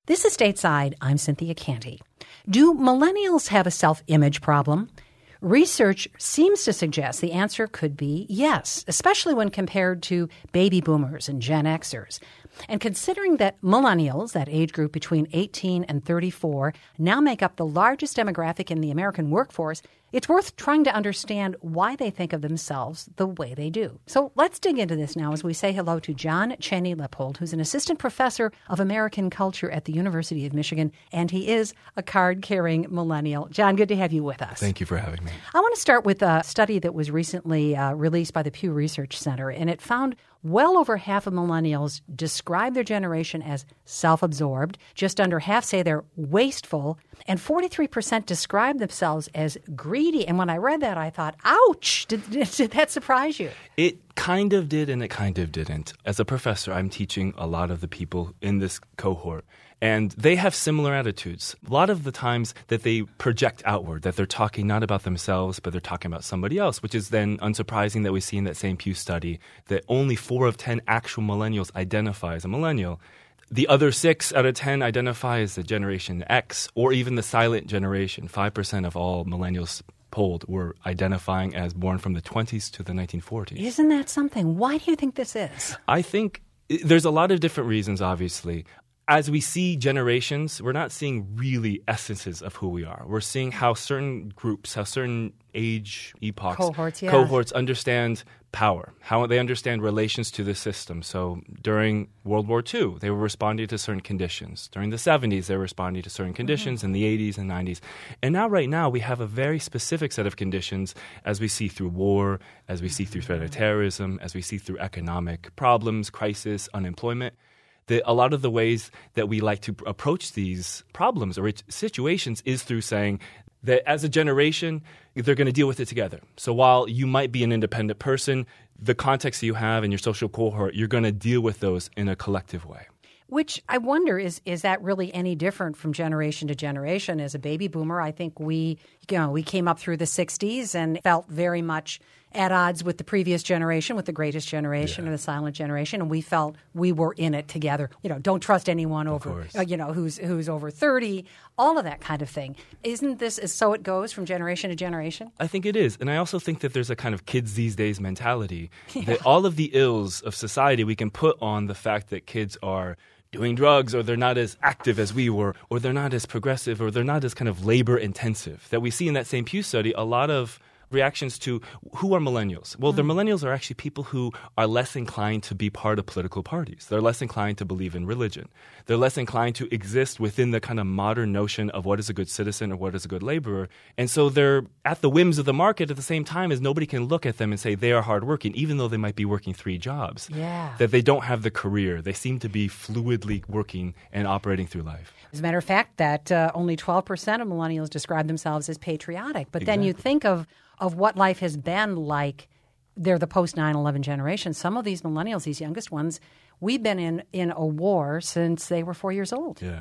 This is Stateside. I'm Cynthia Canty. Do millennials have a self-image problem? Research seems to suggest the answer could be yes, especially when compared to baby boomers and Gen Xers. And considering that millennials, that age group between 18 and 34, now make up the largest demographic in the American workforce, it's worth trying to understand why they think of themselves the way they do. So let's dig into this now as we say hello to John Cheney-Leopold, who's an assistant professor of American culture at the University of Michigan, and he is a card-carrying millennial. John, good to have you with us. Thank you for having me. I want to start with a study that was recently released by the Pew Research Center, and it found well over half of millennials describe their generation as self-absorbed. Just under half say they're wasteful, and 43% describe themselves as greedy. And when I read that, I thought, ouch, did that surprise you? It kind of did and it kind of didn't. As a professor, I'm teaching a lot of the people in this cohort, and they have similar attitudes. A lot of the times that they project outward, that they're talking not about themselves, but they're talking about somebody else, which is then unsurprising that we see in that same Pew study that only 4 of 10 actual millennials identify as a millennial. The other 6 out of 10 identify as the Generation X or even the silent generation. 5% of all millennials polled were identifying as born from the 20s to the 1940s. Isn't that something? Why do you think this is? I think there's a lot of different reasons, obviously. As we see generations, we're not seeing really essences of who we are. We're seeing how certain groups, how certain age epochs, cohorts understand power, how they understand relations to the system. So during World War II, they were responding to certain conditions. During the 70s, they were responding to certain conditions in the 80s and 90s. And now right now, we have a very specific set of conditions as we see through war, as we see through threat of terrorism, as we see through economic problems, crisis, unemployment. A lot of the ways that we like to approach these problems or situations is through saying that as a generation, they're going to deal with it together. So while you might be an independent person, the context you have in your social cohort, you're going to deal with those in a collective way. Which I wonder, is that really any different from generation to generation? As a baby boomer, I think we came up through the 60s and felt very much at odds with the previous generation, with the greatest generation or the silent generation, and we felt we were in it together. Don't trust anyone over, who's over 30, all of that kind of thing. Isn't this so it goes from generation to generation? I think it is. And I also think that there's a kind of kids these days mentality that all of the ills of society we can put on the fact that kids are doing drugs, or they're not as active as we were, or they're not as progressive, or they're not as kind of labor intensive. That we see in that same Pew study a lot of reactions to who are millennials. Well, the millennials are actually people who are less inclined to be part of political parties. They're less inclined to believe in religion. They're less inclined to exist within the kind of modern notion of what is a good citizen or what is a good laborer. And so they're at the whims of the market at the same time as nobody can look at them and say they are hardworking, even though they might be working 3 jobs. Yeah. That they don't have the career. They seem to be fluidly working and operating through life. As a matter of fact, that only 12% of millennials describe themselves as patriotic. But then you think of what life has been like. They're the post-9/11 generation. Some of these millennials, these youngest ones, we've been in a war since they were 4 years old. Yeah.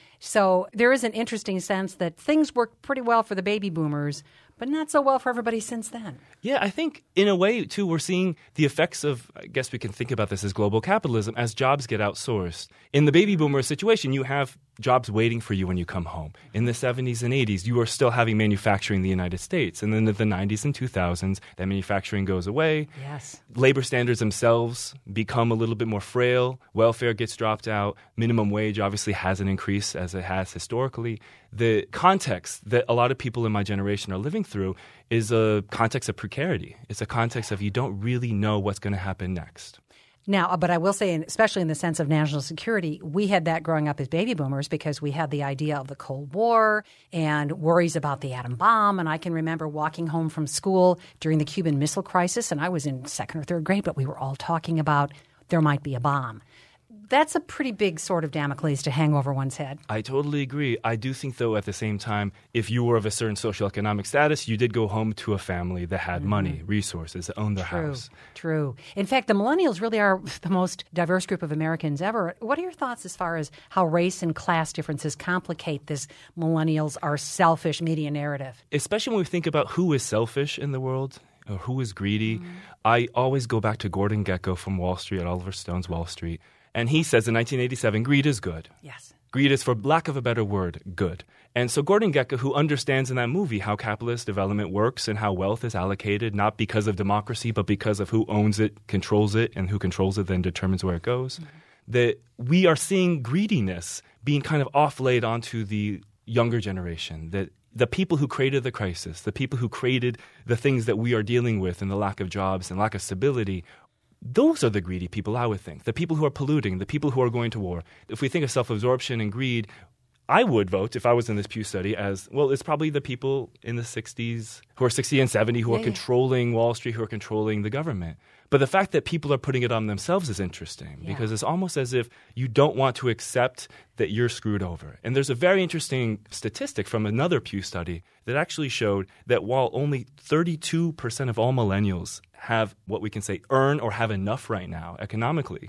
So there is an interesting sense that things worked pretty well for the baby boomers, but not so well for everybody since then. Yeah, I think in a way, too, we're seeing the effects of, I guess we can think about this as global capitalism, as jobs get outsourced. In the baby boomer situation, you have jobs waiting for you when you come home. In the 70s and 80s, you are still having manufacturing in the United States. And then in the 90s and 2000s, that manufacturing goes away. Yes. Labor standards themselves become a little bit more frail. Welfare gets dropped out. Minimum wage obviously hasn't increased as it has historically. The context that a lot of people in my generation are living through is a context of precarity. It's a context of you don't really know what's going to happen next. Now, but I will say, especially in the sense of national security, we had that growing up as baby boomers because we had the idea of the Cold War and worries about the atom bomb. And I can remember walking home from school during the Cuban Missile Crisis, and I was in 2nd or 3rd grade, but we were all talking about there might be a bomb. That's a pretty big sword of Damocles to hang over one's head. I totally agree. I do think, though, at the same time, if you were of a certain socioeconomic status, you did go home to a family that had money, resources, that owned their house. True. In fact, the millennials really are the most diverse group of Americans ever. What are your thoughts as far as how race and class differences complicate this millennials are selfish media narrative? Especially when we think about who is selfish in the world or who is greedy. I always go back to Gordon Gekko from Wall Street, at Oliver Stone's Wall Street. And he says in 1987, greed is good. Yes. Greed is, for lack of a better word, good. And so Gordon Gekko, who understands in that movie how capitalist development works and how wealth is allocated, not because of democracy, but because of who owns it, controls it, and who controls it then determines where it goes, that we are seeing greediness being kind of offlaid onto the younger generation, that the people who created the crisis, the people who created the things that we are dealing with and the lack of jobs and lack of stability, those are the greedy people, I would think. The people who are polluting, the people who are going to war. If we think of self-absorption and greed, I would vote, if I was in this Pew study, as, well, it's probably the people in the 60s who are 60 and 70 who are controlling Wall Street, who are controlling the government. But the fact that people are putting it on themselves is interesting because it's almost as if you don't want to accept that you're screwed over. And there's a very interesting statistic from another Pew study that actually showed that while only 32% of all millennials have what we can say earn or have enough right now economically,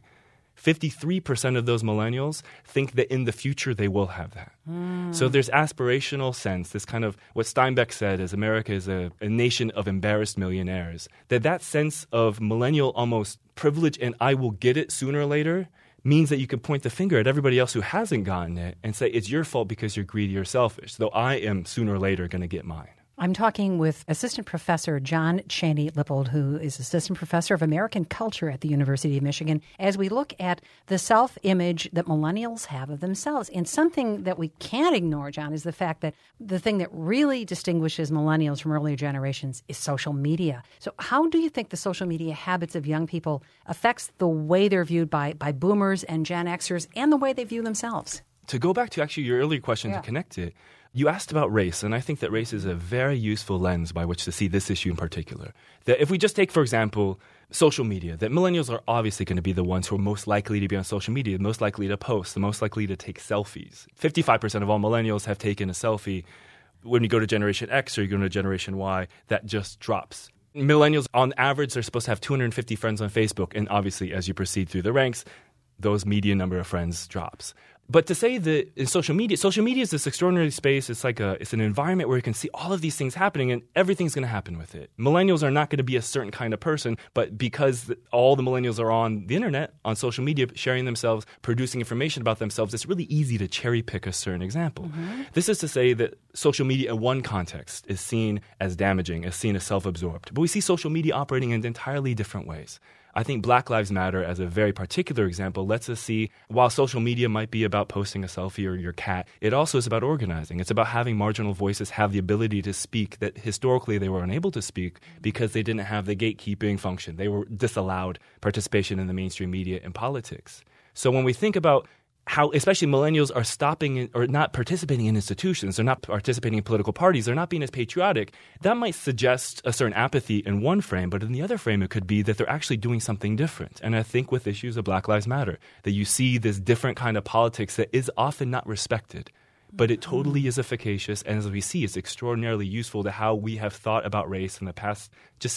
53% of those millennials think that in the future they will have that. So there's aspirational sense, this kind of what Steinbeck said is America is a nation of embarrassed millionaires, that sense of millennial almost privilege and I will get it sooner or later means that you can point the finger at everybody else who hasn't gotten it and say it's your fault because you're greedy or selfish, though I am sooner or later going to get mine. I'm talking with Assistant Professor John Cheney Lippold, who is Assistant Professor of American Culture at the University of Michigan, as we look at the self-image that millennials have of themselves. And something that we can't ignore, John, is the fact that the thing that really distinguishes millennials from earlier generations is social media. So how do you think the social media habits of young people affects the way they're viewed by boomers and Gen Xers and the way they view themselves? To go back to actually your earlier question to connect it, you asked about race, and I think that race is a very useful lens by which to see this issue in particular. That if we just take, for example, social media, that millennials are obviously going to be the ones who are most likely to be on social media, most likely to post, the most likely to take selfies. 55% of all millennials have taken a selfie. When you go to Generation X or you go to Generation Y, that just drops. Millennials, on average, they're supposed to have 250 friends on Facebook, and obviously, as you proceed through the ranks, those median number of friends drops. But to say that in social media is this extraordinary space. It's an environment where you can see all of these things happening and everything's going to happen with it. Millennials are not going to be a certain kind of person, but because all the millennials are on the internet, on social media, sharing themselves, producing information about themselves, it's really easy to cherry pick a certain example. This is to say that social media in one context is seen as damaging, is seen as self-absorbed. But we see social media operating in entirely different ways. I think Black Lives Matter, as a very particular example, lets us see while social media might be about posting a selfie or your cat, it also is about organizing. It's about having marginal voices have the ability to speak that historically they were unable to speak because they didn't have the gatekeeping function. They were disallowed participation in the mainstream media and politics. So when we think about how especially millennials are stopping or not participating in institutions, they're not participating in political parties, they're not being as patriotic, that might suggest a certain apathy in one frame, but in the other frame it could be that they're actually doing something different. And I think with issues of Black Lives Matter, that you see this different kind of politics that is often not respected, but it totally is efficacious, and as we see, it's extraordinarily useful to how we have thought about race in the past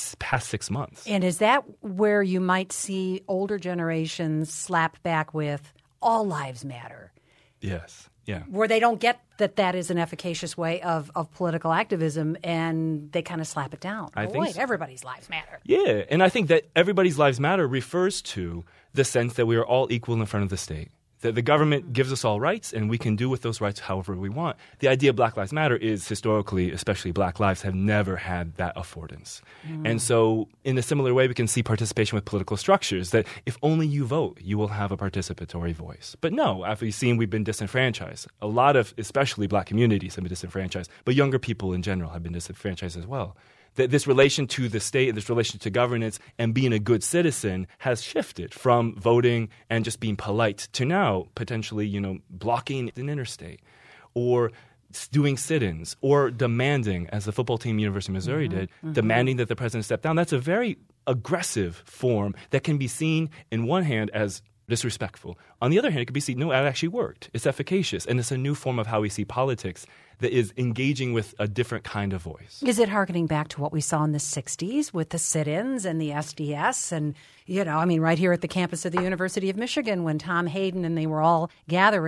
6 months. And is that where you might see older generations slap back with all lives matter? Yes, yeah. Where they don't get that is an efficacious way of political activism, and they kind of slap it down. Wait, everybody's lives matter. Yeah, and I think that everybody's lives matter refers to the sense that we are all equal in front of the state. That the government gives us all rights, and we can do with those rights however we want. The idea of Black Lives Matter is historically, especially Black lives, have never had that affordance. And so in a similar way, we can see participation with political structures, that if only you vote, you will have a participatory voice. But no, as we've seen, we've been disenfranchised. A lot of, especially Black communities, have been disenfranchised, but younger people in general have been disenfranchised as well. That this relation to the state, this relation to governance and being a good citizen has shifted from voting and just being polite to now potentially, blocking an interstate or doing sit-ins or demanding, as the football team University of Missouri did, demanding that the president step down. That's a very aggressive form that can be seen in one hand as disrespectful. On the other hand, it could be seen, no, it actually worked. It's efficacious. And it's a new form of how we see politics that is engaging with a different kind of voice. Is it harkening back to what we saw in the 60s with the sit-ins and the SDS? And, right here at the campus of the University of Michigan when Tom Hayden and they were all gathering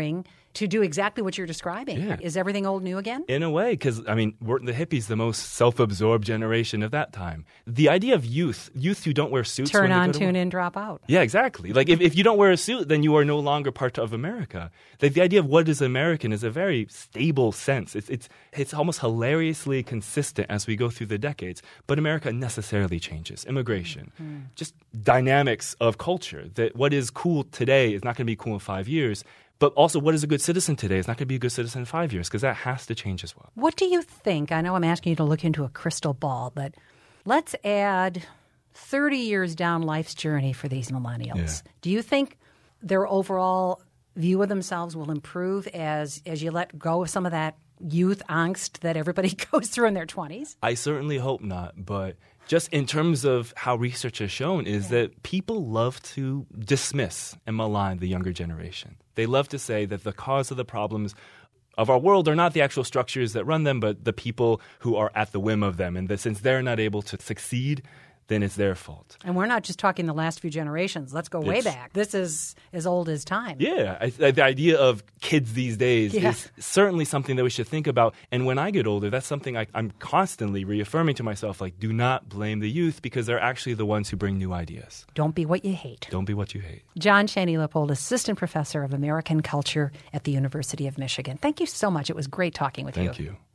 to do exactly what you're describing. Yeah. Is everything old new again? In a way, because, weren't the hippies the most self-absorbed generation of that time? The idea of youth who don't wear suits. Turn on, tune in, drop out. Yeah, exactly. Like, if you don't wear a suit, then you are no longer part of America. The idea of what is American is a very stable sense. It's almost hilariously consistent as we go through the decades. But America necessarily changes. Immigration, just dynamics of culture. That what is cool today is not going to be cool in 5 years. But also, what is a good citizen today is not going to be a good citizen in 5 years, because that has to change as well. What do you think? I know I'm asking you to look into a crystal ball, but let's add 30 years down life's journey for these millennials. Yeah. Do you think their overall view of themselves will improve as you let go of some of that youth angst that everybody goes through in their 20s? I certainly hope not, but just in terms of how research has shown is that people love to dismiss and malign the younger generation. They love to say that the cause of the problems of our world are not the actual structures that run them, but the people who are at the whim of them. And that since they're not able to succeed, then it's their fault. And we're not just talking the last few generations. Let's go way back. This is as old as time. Yeah. The idea of kids these days is certainly something that we should think about. And when I get older, that's something I'm constantly reaffirming to myself, like, do not blame the youth, because they're actually the ones who bring new ideas. Don't be what you hate. Don't be what you hate. John Cheney-Leopold, Assistant Professor of American Culture at the University of Michigan. Thank you so much. It was great talking with you. Thank you.